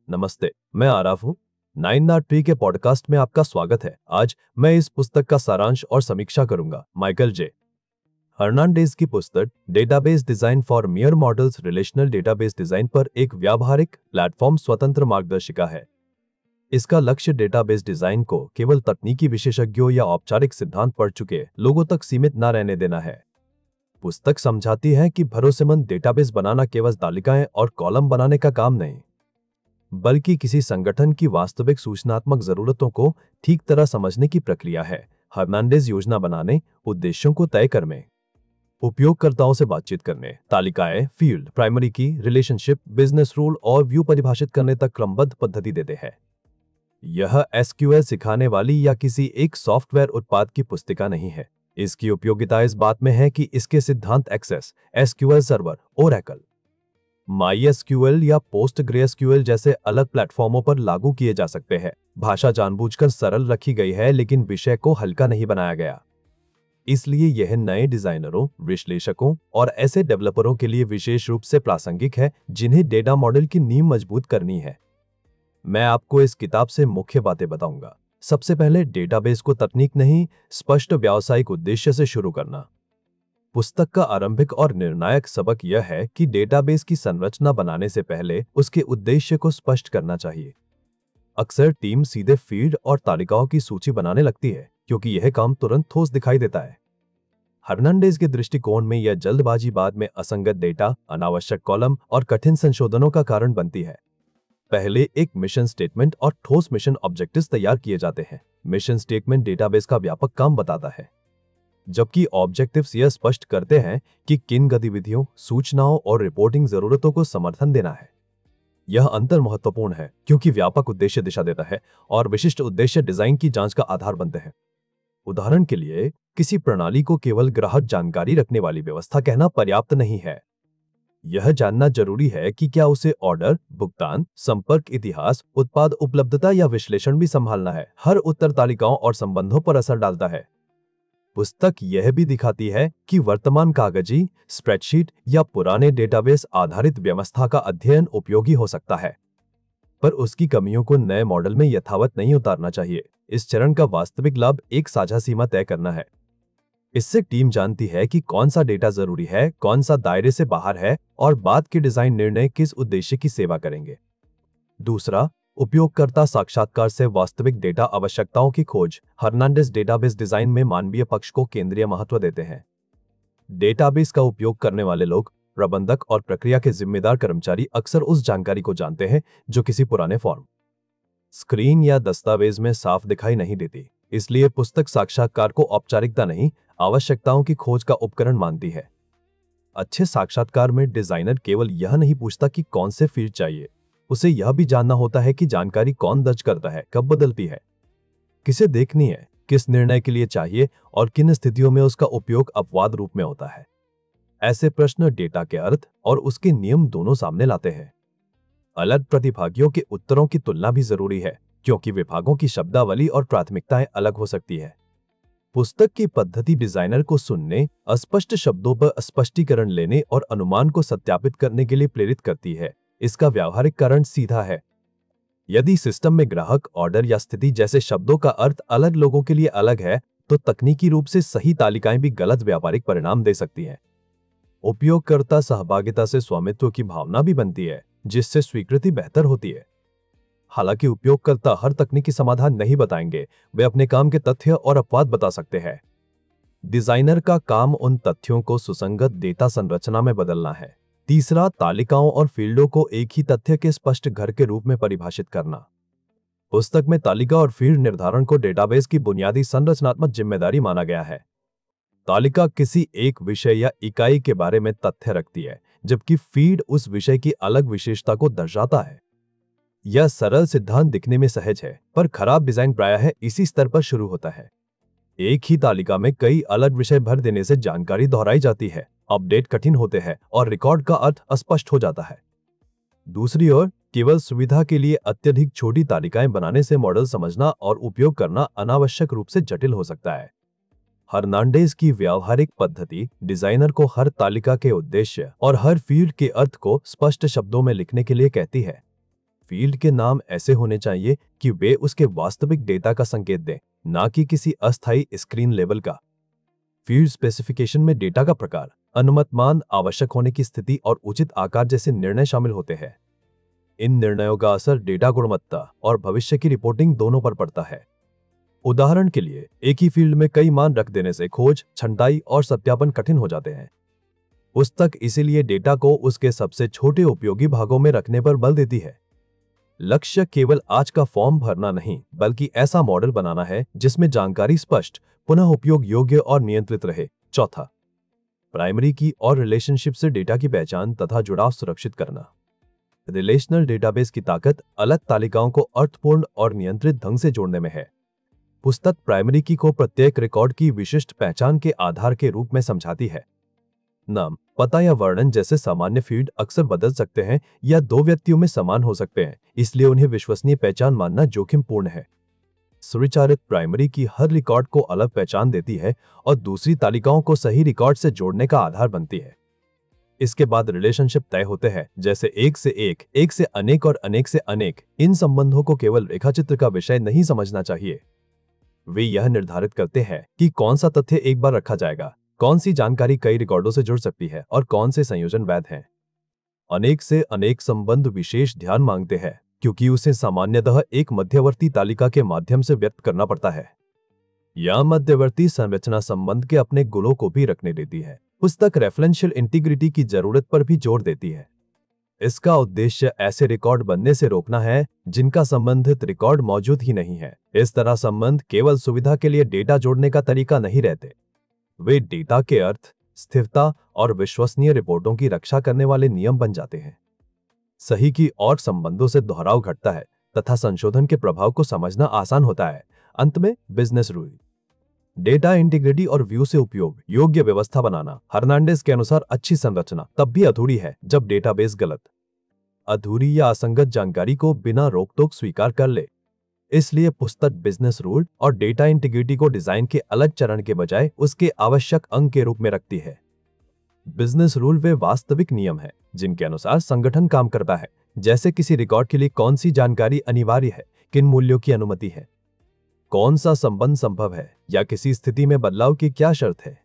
नमस्ते, मैं आराफ हूँ। 9 के पॉडकास्ट में आपका स्वागत है। आज मैं इस पुस्तक का सारांश और समीक्षा करूंगा। Michael J. हर्नांडेज की पुस्तक database design for mere mortals relational database design पर एक व्यावहारिक प्लेटफॉर्म स्वतंत्र मार्गदर्शिका है। इसका लक्ष्य डेटाबेस डिजाइन को केवल तकनीकी विशेषज्ञों या औपचारिक सिद्धांत पढ़ चुके लोगों तक सीमित न रहने देना है। पुस्तक समझाती है कि भरोसेमंद डेटाबेस बनाना केवल तालिकाएं और कॉलम बनाने का काम नहीं, बल्कि किसी संगठन की वास्तविक सूचनात्मक जरूरतों को ठीक तरह समझने की प्रक्रिया है। हर्नांडेज योजना बनाने, उद्देश्यों को तय करने, उपयोगकर्ताओं से बातचीत करने, तालिकाएं, field, primary key, relationship, business rule और व्यू परिभाषित करने तक क्रमबद्ध पद्धति देते हैं। यह एसक्यूएल सिखाने वाली या किसी एक सॉफ्टवेयर उत्पाद की पुस्तिका नहीं है। इसकी उपयोगिता इस बात में है कि इसके सिद्धांत Access, SQL server, Oracle, MySQL या PostgreSQL जैसे अलग प्लेटफॉर्मों पर लागू किए जा सकते हैं। भाषा जानबूझकर सरल रखी गई है, लेकिन विषय को हल्का नहीं बनाया गया। इसलिए यह नए डिजाइनरों, विश्लेषकों और ऐसे डेवलपरों के लिए विशेष रूप से प्रासंगिक है जिन्हें डेटा मॉडल की नींव मजबूत करनी है। मैं आपको इस किताब से मुख्य बातें बताऊंगा। सबसे पहले, डेटाबेस को तकनीक नहीं, स्पष्ट व्यावसायिक उद्देश्य से शुरू करना। पुस्तक का आरंभिक और निर्णायक सबक यह है कि डेटाबेस की संरचना बनाने से पहले उसके उद्देश्य को स्पष्ट करना चाहिए। अक्सर टीम सीधे फील्ड और तालिकाओं की सूची बनाने लगती है क्योंकि यह काम तुरंत ठोस दिखाई देता है। हर्नांडेज के दृष्टिकोण में यह जल्दबाजी बाद में असंगत डेटा, अनावश्यक कॉलम और कठिन संशोधनों का कारण बनती है। पहले एक मिशन स्टेटमेंट और ठोस मिशन ऑब्जेक्टिव्स तैयार किए जाते हैं। मिशन स्टेटमेंट डेटाबेस का व्यापक काम बताता है, जबकि ऑब्जेक्टिव्स यह स्पष्ट करते हैं कि किन गतिविधियों, सूचनाओं और रिपोर्टिंग जरूरतों को समर्थन देना है। यह अंतर महत्वपूर्ण है क्योंकि व्यापक उद्देश्य दिशा देता है और विशिष्ट उद्देश्य डिजाइन की जांच का आधार बनते हैं। उदाहरण के लिए, किसी प्रणाली को केवल ग्राहक जानकारी रखने वाली व्यवस्था कहना पर्याप्त नहीं है। यह जानना जरूरी है कि क्या उसे ऑर्डर, भुगतान, संपर्क इतिहास, उत्पाद उपलब्धता या विश्लेषण भी संभालना है। हर उत्तर तालिकाओं और संबंधों पर असर डालता है। पुस्तक यह भी दिखाती है कि वर्तमान कागजी, स्प्रेडशीट या पुराने डेटाबेस आधारित व्यवस्था का अध्ययन उपयोगी हो सकता है, पर उसकी कमियों को नए मॉडल में यथावत नहीं उतारना चाहिए। इस चरण का वास्तविक लाभ एक साझा सीमा तय करना है। इससे टीम जानती है कि कौन सा डेटा जरूरी है, कौन सा दायरे से बाहर है और बाद के डिजाइन निर्णय किस उद्देश्य की सेवा करेंगे। दूसरा, उपयोगकर्ता साक्षात्कार से वास्तविक डेटा आवश्यकताओं की खोज। हर्नांडेज डेटाबेस डिजाइन में मानवीय पक्ष को केंद्रीय महत्व देते हैं। डेटाबेस का उपयोग करने वाले लोग, प्रबंधक और प्रक्रिया के जिम्मेदार कर्मचारी अक्सर उस जानकारी को जानते हैं जो किसी पुराने फॉर्म, स्क्रीन या दस्तावेज में साफ दिखाई नहीं देती। इसलिए पुस्तक साक्षात्कार को औपचारिकता नहीं, आवश्यकताओं की खोज का उपकरण मानती है। अच्छे साक्षात्कार में डिजाइनर केवल यह नहीं पूछता कि कौन से फील्ड चाहिए, उसे यह भी जानना होता है कि जानकारी कौन दर्ज करता है, कब बदलती है, किसे देखनी है, किस निर्णय के लिए चाहिए और किन स्थितियों में उसका उपयोग अपवाद रूप में होता है। ऐसे प्रश्न डेटा के अर्थ और उसके नियम दोनों सामने लाते हैं। अलग प्रतिभागियों के उत्तरों की तुलना भी जरूरी है क्योंकि विभागों की शब्दावली और प्राथमिकताएं अलग हो सकती है। पुस्तक की पद्धति डिजाइनर को सुनने, अस्पष्ट शब्दों पर स्पष्टीकरण लेने और अनुमान को सत्यापित करने के लिए प्रेरित करती है। इसका व्यावहारिक कारण सीधा है। यदि सिस्टम में ग्राहक, ऑर्डर या स्थिति जैसे शब्दों का अर्थ अलग लोगों के लिए अलग है, तो तकनीकी रूप से सही तालिकाएं भी गलत व्यापारिक परिणाम दे सकती हैं। उपयोगकर्ता सहभागिता से स्वामित्व की भावना भी बनती है, जिससे स्वीकृति बेहतर होती है। हालांकि उपयोगकर्ता हर तकनीकी समाधान नहीं बताएंगे, वे अपने काम के तथ्य और अपवाद बता सकते हैं। डिजाइनर का काम उन तथ्यों को सुसंगत डेटा संरचना में बदलना है। तीसरा, तालिकाओं और फील्डों को एक ही तथ्य के स्पष्ट घर के रूप में परिभाषित करना। पुस्तक में तालिका और फील्ड निर्धारण को डेटाबेस की बुनियादी संरचनात्मक जिम्मेदारी माना गया है। तालिका किसी एक विषय या इकाई के बारे में तथ्य रखती है, जबकि फील्ड उस विषय की अलग विशेषता को दर्शाता है। यह सरल सिद्धांत दिखने में सहज है, पर खराब डिजाइन प्रायः इसी स्तर पर शुरू होता है। एक ही तालिका में कई अलग विषय भर देने से जानकारी दोहराई जाती है, अपडेट कठिन होते हैं और रिकॉर्ड का अर्थ अस्पष्ट हो जाता है। दूसरी ओर, केवल सुविधा के लिए अत्यधिक छोटी तालिकाएं बनाने से मॉडल समझना और उपयोग करना अनावश्यक रूप से जटिल हो सकता है। हर्नांडेज की व्यावहारिक पद्धति डिजाइनर को हर तालिका के उद्देश्य और हर फील्ड के अर्थ को स्पष्ट शब्दों में लिखने के लिए कहती है। फील्ड के नाम ऐसे होने चाहिए कि वे उसके वास्तविक डेटा का संकेत दें, ना कि किसी अस्थायी स्क्रीन लेवल का। फील्ड स्पेसिफिकेशन में डेटा का प्रकार, अनुमत मान, आवश्यक होने की स्थिति और उचित आकार जैसे निर्णय शामिल होते हैं। इन निर्णयों का असर डेटा गुणवत्ता और भविष्य की रिपोर्टिंग दोनों पर पड़ता है। उदाहरण के लिए, एक ही फील्ड में कई मान रख देने से खोज, छंटाई और सत्यापन कठिन हो जाते हैं। पुस्तक इसीलिए डेटा को उसके सबसे छोटे उपयोगी भागों में रखने पर बल देती है। लक्ष्य केवल आज का फॉर्म भरना नहीं, बल्कि ऐसा मॉडल बनाना है जिसमें जानकारी स्पष्ट, पुनः उपयोग योग्य और नियंत्रित रहे। चौथा, प्राइमरी की और रिलेशनशिप से डेटा की पहचान तथा जुड़ाव सुरक्षित करना। रिलेशनल डेटाबेस की ताकत अलग तालिकाओं को अर्थपूर्ण और नियंत्रित ढंग से जोड़ने में है। पुस्तक प्राइमरी की को प्रत्येक रिकॉर्ड की विशिष्ट पहचान के आधार के रूप में समझाती है। नाम, पता या वर्णन जैसे सामान्य फील्ड अक्सर बदल सकते हैं या दो व्यक्तियों में समान हो सकते हैं, इसलिए उन्हें विश्वसनीय पहचान मानना जोखिमपूर्ण है। सुविचारित प्राइमरी की हर रिकॉर्ड को अलग पहचान देती है और दूसरी तालिकाओं को सही रिकॉर्ड से जोड़ने का आधार बनती है। इसके बाद रिलेशनशिप तय होते हैं, जैसे एक से अनेक और अनेक से अनेक। इन संबंधों को केवल रेखाचित्र का विषय नहीं समझना चाहिए। वे यह निर्धारित करते हैं कि कौन सा तथ्य एक बार रखा जाएगा, कौन सी जानकारी कई रिकॉर्डों से जुड़ सकती है और कौन से संयोजन वैध हैं। अनेक से अनेक संबंध विशेष ध्यान मांगते हैं, क्योंकि उसे सामान्यतः एक मध्यवर्ती तालिका के माध्यम से व्यक्त करना पड़ता है। यह मध्यवर्ती संरचना संबंध के अपने गुणों को भी रखने देती है। पुस्तक रेफरेंशियल इंटीग्रिटी की जरूरत पर भी जोर देती है। इसका उद्देश्य ऐसे रिकॉर्ड बनने से रोकना है जिनका संबंधित रिकॉर्ड मौजूद ही नहीं है। इस तरह संबंध केवल सुविधा के लिए डेटा जोड़ने का तरीका नहीं रहते, वे डेटा के अर्थ, स्थिरता और विश्वसनीय रिपोर्टों की रक्षा करने वाले नियम बन जाते हैं। सही की और संबंधों से दोहराव घटता है तथा संशोधन के प्रभाव को समझना आसान होता है। अंत में बिजनेस रूल, डेटा इंटीग्रिटी और व्यू से उपयोग योग्य व्यवस्था बनाना। हर्नांडेज के अनुसार अच्छी संरचना तब भी अधूरी है जब डेटाबेस गलत, अधूरी या असंगत जानकारी को बिना रोक टोक स्वीकार कर ले। इसलिए पुस्तक बिजनेस रूल और डेटा इंटीग्रिटी को डिजाइन के अलग चरण के बजाय उसके आवश्यक अंग के रूप में रखती है। बिजनेस रूल वे वास्तविक नियम हैं जिनके अनुसार संगठन काम करता है, जैसे किसी रिकॉर्ड के लिए कौन सी जानकारी अनिवार्य है, किन मूल्यों की अनुमति है, कौन सा संबंध संभव है या किसी स्थिति में बदलाव की क्या शर्त है।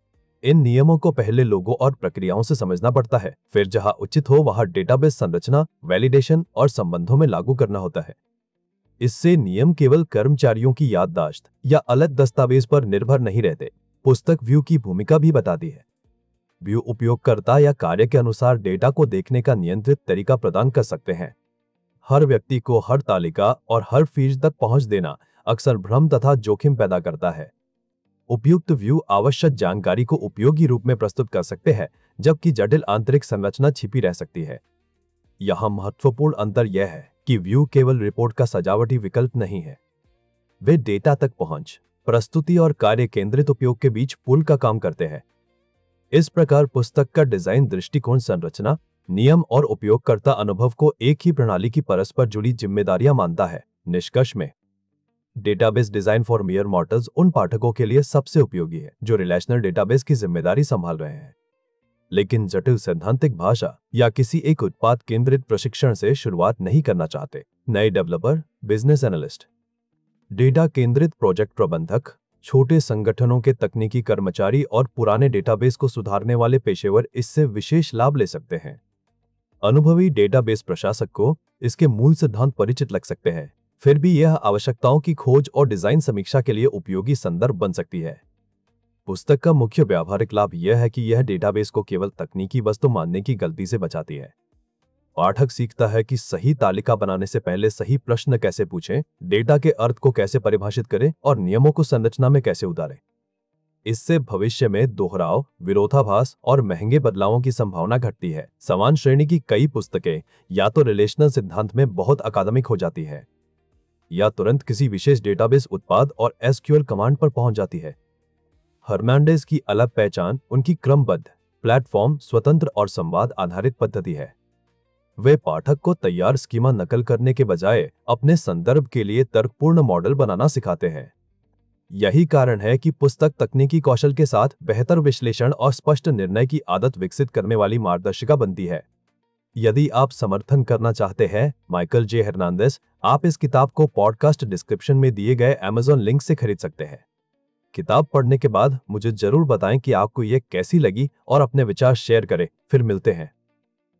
इन नियमों को पहले लोगों और प्रक्रियाओं से समझना पड़ता है, फिर जहां उचित हो वहां डेटाबेस संरचना, वैलिडेशन और संबंधों में लागू करना होता है। इससे नियम केवल कर्मचारियों की याददाश्त या अलग दस्तावेज पर निर्भर नहीं रहते। पुस्तक व्यू की भूमिका भी बताती है। व्यू उपयोगकर्ता या कार्य के अनुसार डेटा को देखने का नियंत्रित तरीका प्रदान कर सकते हैं। हर व्यक्ति को हर तालिका और हर फील्ड तक पहुंच देना अक्सर भ्रम तथा जोखिम पैदा करता है। उपयुक्त व्यू आवश्यक जानकारी को उपयोगी रूप में प्रस्तुत कर सकते हैं, जबकि जटिल आंतरिक संरचना छिपी रह सकती है। यहाँ महत्वपूर्ण अंतर यह है कि व्यू केवल रिपोर्ट का सजावटी विकल्प नहीं है, वे डेटा तक पहुंच, प्रस्तुति और कार्य केंद्रित उपयोग के बीच पुल का काम करते हैं। इस प्रकार पुस्तक का डिजाइन दृष्टिकोण संरचना, नियम और उपयोगकर्ता अनुभव को एक ही प्रणाली की परस्पर जुड़ी जिम्मेदारियां मानता है। निष्कर्ष में, database design for mere mortals उन पाठकों के लिए सबसे उपयोगी है जो रिलेशनल डेटाबेस की जिम्मेदारी संभाल रहे हैं, लेकिन जटिल सैद्धांतिक भाषा या किसी एक उत्पाद केंद्रित प्रशिक्षण से शुरुआत नहीं करना चाहते। नए डेवलपर, बिजनेस एनालिस्ट, डेटा केंद्रित प्रोजेक्ट प्रबंधक, छोटे संगठनों के तकनीकी कर्मचारी और पुराने डेटाबेस को सुधारने वाले पेशेवर इससे विशेष लाभ ले सकते हैं। अनुभवी डेटाबेस प्रशासक को इसके मूल सिद्धांत परिचित लग सकते हैं, फिर भी यह आवश्यकताओं की खोज और डिजाइन समीक्षा के लिए उपयोगी संदर्भ बन सकती है। पुस्तक का मुख्य व्यावहारिक लाभ यह है कि यह डेटाबेस को केवल तकनीकी वस्तु मानने की गलती से बचाती है। पाठक सीखता है कि सही तालिका बनाने से पहले सही प्रश्न कैसे पूछें, डेटा के अर्थ को कैसे परिभाषित करें और नियमों को संरचना में कैसे उतारें। इससे भविष्य में दोहराव, विरोधाभास और महंगे बदलावों की संभावना घटती है। समान श्रेणी की कई पुस्तकें या तो रिलेशनल सिद्धांत में बहुत अकादमिक हो जाती है या तुरंत किसी विशेष डेटाबेस उत्पाद और एसक्यूएल कमांड पर पहुंच जाती है। हर्नांडेज की अलग पहचान उनकी क्रमबद्ध, प्लेटफॉर्म स्वतंत्र और संवाद आधारित पद्धति है। वे पाठक को तैयार स्कीमा नकल करने के बजाय अपने संदर्भ के लिए तर्कपूर्ण मॉडल बनाना सिखाते हैं। यही कारण है कि पुस्तक तकनीकी कौशल के साथ बेहतर विश्लेषण और स्पष्ट निर्णय की आदत विकसित करने वाली मार्गदर्शिका बनती है। यदि आप समर्थन करना चाहते हैं माइकल जे हर्नांडेज, आप इस किताब को पॉडकास्ट डिस्क्रिप्शन में दिए गए अमेज़न लिंक से खरीद सकते हैं। किताब पढ़ने के बाद मुझे जरूर बताएं कि आपको ये कैसी लगी और अपने विचार शेयर करें। फिर मिलते हैं।